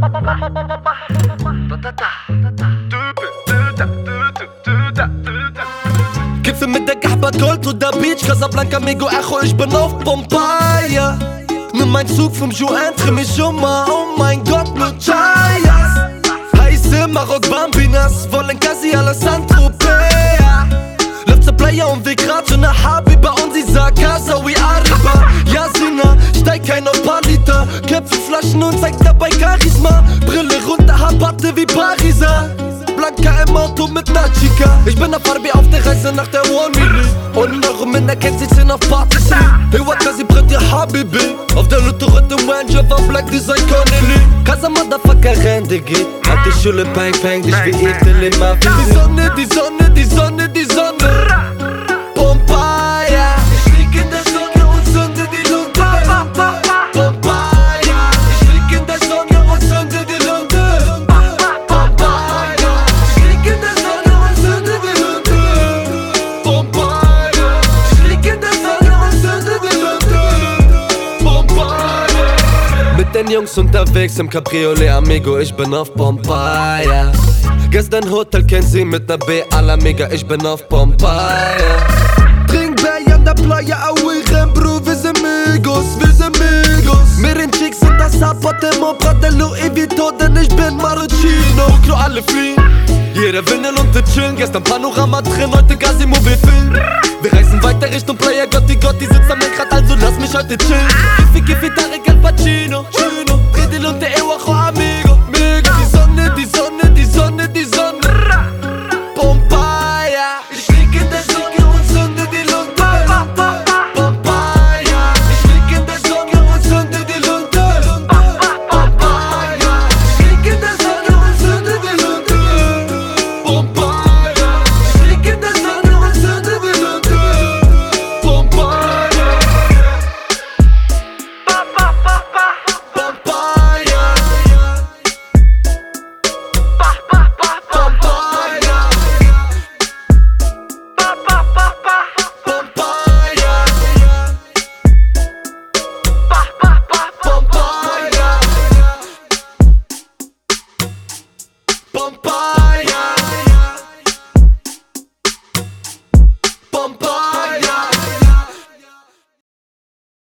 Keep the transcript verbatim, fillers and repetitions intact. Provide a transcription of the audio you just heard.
Gipfel mit der Gaba Gold oder Beach, Casablanca, Mego, Echo, ich bin auf Pompeia. Nimm mein Zug vom Joanne, dreh mich um, oh mein Gott, nur Chayas. Heiße Marok, Bambinas, wollen Kasi, Alessandro, Pea. Läuft der Player und will grad so ne Habiba und sie sagt Casa, we Arriba. Yasina, steig kein auf paar Liter, Köpfe Flaschen und zeigt dabei Charisma. Brille runter, Habatte wie Pariser. Blanca im Auto mit ner Chica. Ich bin auf Barbie auf der Reise nach der One Million. Und noch im Minder kennt sich zehn auf Partys. Hey, what, sie brennt ihr Habibi. Auf der Lotterette, One Java, Black Design, Connelly. Casa Motherfucker, Rendige. Hat die Schule, Bang, Bang, dich wie Ekel im Mafia. Die Sonne, die Sonne, die Sonne, die Sonne. Pompeia. Ich lieg in der Sonne und zünde die Lunte. Pompeia. Ich lieg in der Sonne und zünde die Lunte. Pompeia. Ich lieg in der Sonne und zünde die Lunte. Pompeia. Ich lieg in der Sonne und zünde die Lunte. Pompeia. Mit den Jungs unterwegs im Cabriolet, Amigo, ich bin auf Pompeia. Gestern Hotel kennt sie mit ner B à la Mega, ich bin auf Pompeia. Trink Bay an der Playa, Aui, Rembro, wir sind Migos, wir sind Migos. Mir in Chicks sind das Appartement, Pratello, Evito, denn ich bin Marocchino. Buklo, alle fliehen, jeder will ne Lunte chillen. Gestern Panorama drin, heute Gasimo, wir filmen. Wir reisen weiter Richtung Playa, Gotti, Gotti sitzt am Lenkrad, also lass mich heute chillen. Giffi, Giffi, Tarek, El Pacino, Chino. Dreh die Lunte, Ewacho, Amigo, Mega. Die Sonne, die Sonne.